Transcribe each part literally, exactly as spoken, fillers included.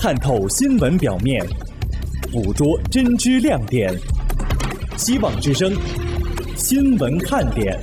探透新闻表面，捕捉真知亮点。希望之声，新闻看点。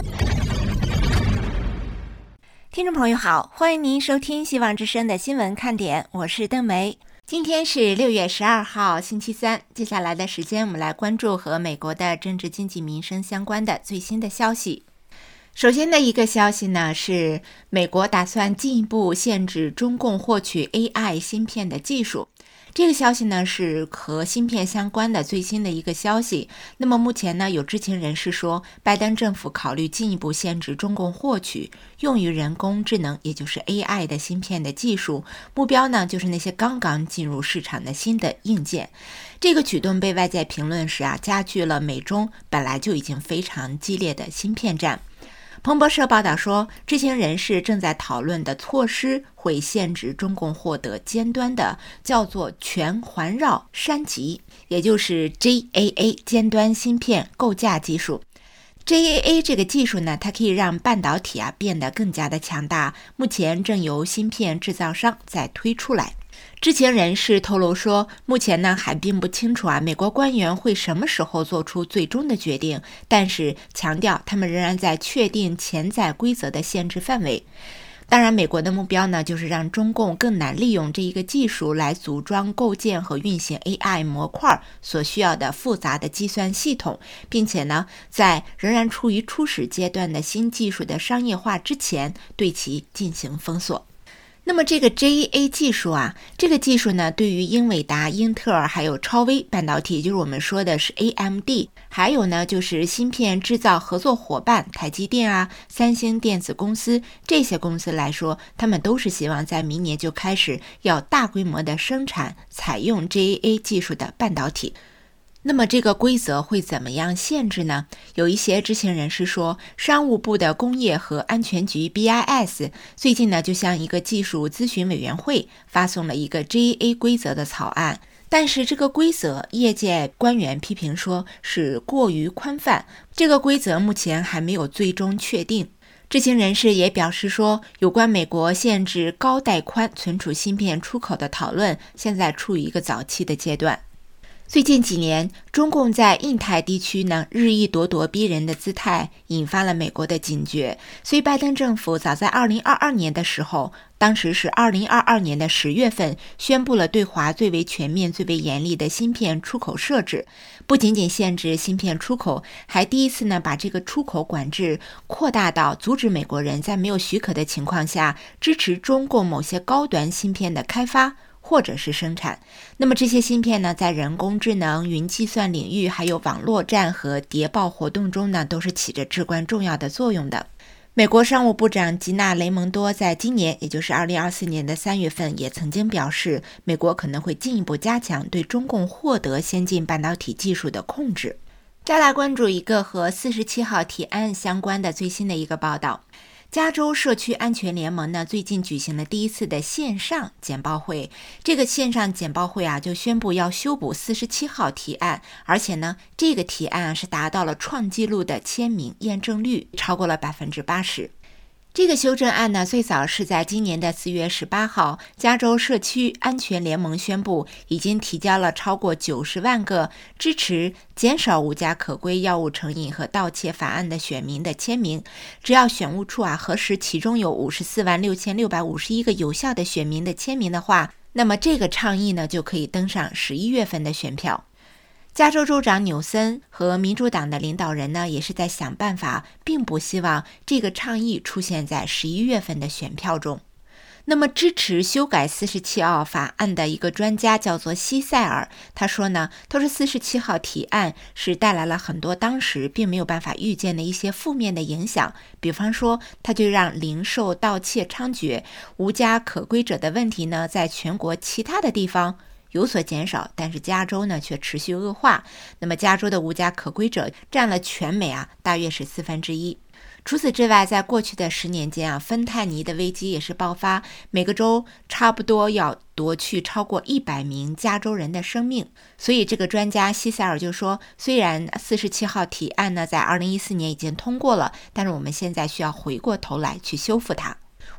听众朋友好，欢迎您收听希望之声的新闻看点，我是邓梅。今天是六月十二号星期三，接下来的时间我们来关注和美国的政治经济民生相关的最新的消息。首先的一个消息呢，是美国打算进一步限制中共获取 A I 芯片的技术。这个消息呢是和芯片相关的最新的一个消息。那么目前呢，有知情人士说，拜登政府考虑进一步限制中共获取用于人工智能，也就是 A I 的芯片的技术，目标呢就是那些刚刚进入市场的新的硬件。这个举动被外界评论时啊，加剧了美中本来就已经非常激烈的芯片战。彭博社报道说，知情人士正在讨论的措施会限制中共获得尖端的叫做全环绕栅极，也就是 J A A 尖端芯片构架技术。J A A 这个技术呢，它可以让半导体啊变得更加的强大，目前正由芯片制造商在推出来。知情人士透露说，目前呢还并不清楚啊，美国官员会什么时候做出最终的决定，但是强调他们仍然在确定潜在规则的限制范围。当然，美国的目标呢，就是让中共更难利用这一个技术来组装、构建和运行 A I 模块所需要的复杂的计算系统，并且呢，在仍然处于初始阶段的新技术的商业化之前，对其进行封锁。那么这个 J A A 技术啊，这个技术呢，对于英伟达、英特尔还有超微半导体，也就是我们说的是 A M D， 还有呢就是芯片制造合作伙伴台积电啊、三星电子公司这些公司来说，他们都是希望在明年就开始要大规模的生产采用 J A A 技术的半导体。那么这个规则会怎么样限制呢？有一些知情人士说，商务部的工业和安全局 B I S 最近呢就向一个技术咨询委员会发送了一个 J A A 规则的草案，但是这个规则业界官员批评说是过于宽泛，这个规则目前还没有最终确定。知情人士也表示说，有关美国限制高带宽存储芯片出口的讨论现在处于一个早期的阶段。最近几年，中共在印太地区呢日益咄咄逼人的姿态，引发了美国的警觉。所以拜登政府早在二零二二年的时候，当时是二零二二年的十月份，宣布了对华最为全面、最为严厉的芯片出口设置。不仅仅限制芯片出口，还第一次呢把这个出口管制扩大到阻止美国人在没有许可的情况下支持中共某些高端芯片的开发或者是生产。那么这些芯片呢，在人工智能、云计算领域，还有网络战和谍报活动中呢，都是起着至关重要的作用的。美国商务部长吉娜·雷蒙多在今年，也就是二零二四年的三月份，也曾经表示，美国可能会进一步加强对中共获得先进半导体技术的控制。再来关注一个和四十七号提案相关的最新的一个报道。加州社区安全联盟呢，最近举行了第一次的线上简报会。这个线上简报会啊，就宣布要修补四十七号提案，而且呢，这个提案是达到了创纪录的签名验证率，超过了百分之八十。这个修正案呢，最早是在今年的四月十八号，加州社区安全联盟宣布已经提交了超过九十万个支持减少无家可归药物成瘾和盗窃法案的选民的签名。只要选务处啊核实其中有五十四万六千六百五十一个有效的选民的签名的话，那么这个倡议呢就可以登上十一月份的选票。加州州长纽森和民主党的领导人呢，也是在想办法，并不希望这个倡议出现在十一月份的选票中。那么支持修改四十七号法案的一个专家叫做西塞尔，他说呢，他说四十七号提案是带来了很多当时并没有办法预见的一些负面的影响，比方说他就让零售盗窃猖獗，无家可归者的问题呢，在全国其他的地方有所减少，但是加州呢却持续恶化。那么加州的无家可归者占了全美啊大约是四分之一。除此之外，在过去的十年间啊，芬太尼的危机也是爆发，每个州差不多要夺去超过一百名加州人的生命。所以这个专家西塞尔就说，虽然四十七号提案呢在二零一四年已经通过了，但是我们现在需要回过头来去修复它。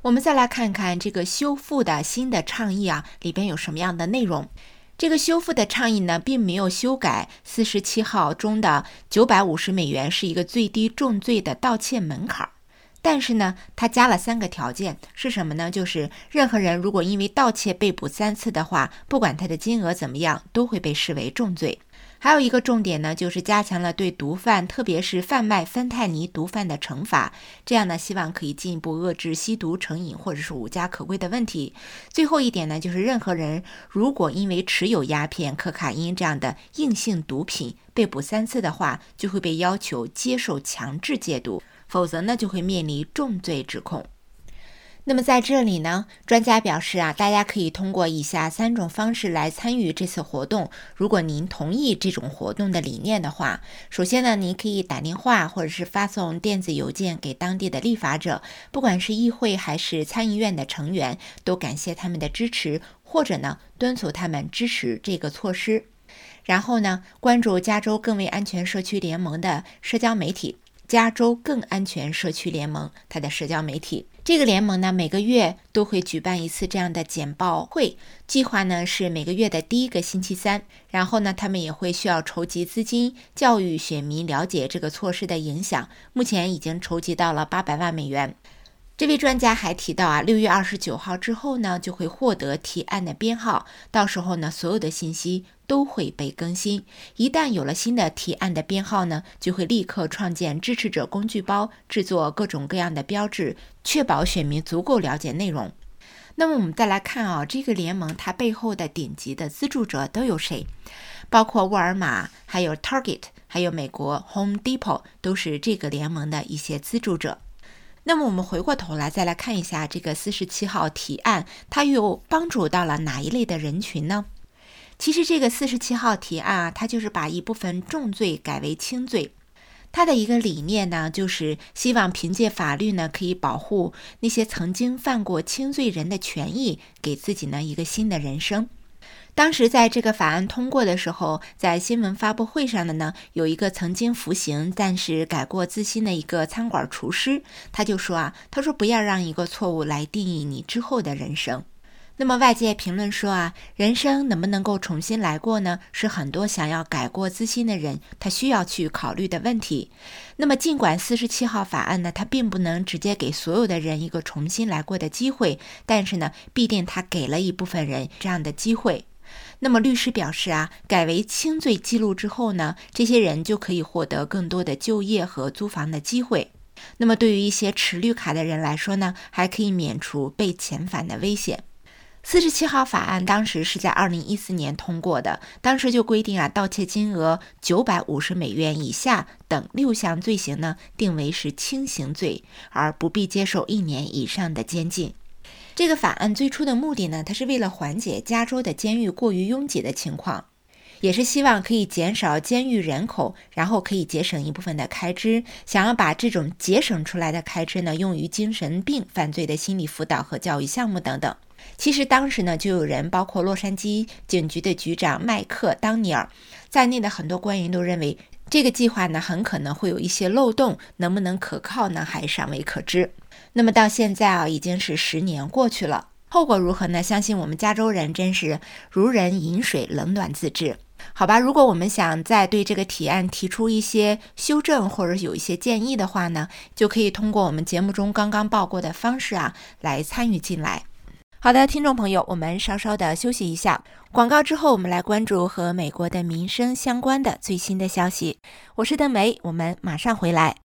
我们再来看看这个修复的新的倡议啊，里边有什么样的内容。这个修复的倡议呢，并没有修改四十七号中的九百五十美元是一个最低重罪的盗窃门槛，但是呢，它加了三个条件，是什么呢？就是任何人如果因为盗窃被捕三次的话，不管他的金额怎么样，都会被视为重罪。还有一个重点呢，就是加强了对毒贩，特别是贩卖芬太尼毒贩的惩罚，这样呢，希望可以进一步遏制吸毒成瘾或者是无家可归的问题。最后一点呢，就是任何人如果因为持有鸦片、可卡因这样的硬性毒品被捕三次的话，就会被要求接受强制戒毒，否则呢，就会面临重罪指控。那么在这里呢，专家表示啊，大家可以通过以下三种方式来参与这次活动。如果您同意这种活动的理念的话，首先呢，您可以打电话或者是发送电子邮件给当地的立法者，不管是议会还是参议院的成员，都感谢他们的支持，或者呢，敦促他们支持这个措施。然后呢，关注加州更为安全社区联盟的社交媒体，加州更安全社区联盟它的社交媒体。这个联盟呢，每个月都会举办一次这样的简报会，计划呢是每个月的第一个星期三。然后呢，他们也会需要筹集资金，教育选民了解这个措施的影响。目前已经筹集到了八百万美元。这位专家还提到啊，六月二十九号之后呢，就会获得提案的编号，到时候呢，所有的信息都会被更新。一旦有了新的提案的编号呢，就会立刻创建支持者工具包，制作各种各样的标志，确保选民足够了解内容。那么我们再来看啊，这个联盟它背后的顶级的资助者都有谁？包括沃尔玛，还有 Target， 还有美国 Home Depot， 都是这个联盟的一些资助者。那么我们回过头来再来看一下这个四十七号提案，它又帮助到了哪一类的人群呢？其实这个四十七号提案啊，它就是把一部分重罪改为轻罪。它的一个理念呢，就是希望凭借法律呢，可以保护那些曾经犯过轻罪人的权益，给自己呢一个新的人生。当时在这个法案通过的时候，在新闻发布会上的呢，有一个曾经服刑但是改过自新的一个餐馆厨师，他就说啊，他说不要让一个错误来定义你之后的人生。那么外界评论说啊，人生能不能够重新来过呢？是很多想要改过自新的人他需要去考虑的问题。那么尽管四十七号法案呢，它并不能直接给所有的人一个重新来过的机会，但是呢，必定它给了一部分人这样的机会。那么律师表示啊，改为轻罪记录之后呢，这些人就可以获得更多的就业和租房的机会。那么对于一些持绿卡的人来说呢，还可以免除被遣返的危险。四十七号法案当时是在二零一四年通过的，当时就规定啊，盗窃金额九百五十美元以下等六项罪行呢，定为是轻刑罪，而不必接受一年以上的监禁。这个法案最初的目的呢，它是为了缓解加州的监狱过于拥挤的情况，也是希望可以减少监狱人口，然后可以节省一部分的开支，想要把这种节省出来的开支呢，用于精神病犯罪的心理辅导和教育项目等等。其实当时呢，就有人包括洛杉矶警局的局长麦克当尼尔在内的很多官员都认为，这个计划呢很可能会有一些漏洞，能不能可靠呢，还尚未可知。那么到现在啊，已经是十年过去了，后果如何呢？相信我们加州人真是如人饮水，冷暖自知。好吧，如果我们想再对这个提案提出一些修正或者有一些建议的话呢，就可以通过我们节目中刚刚报过的方式啊，来参与进来。好的，听众朋友，我们稍稍的休息一下，广告之后我们来关注和美国的民生相关的最新的消息。我是邓梅，我们马上回来。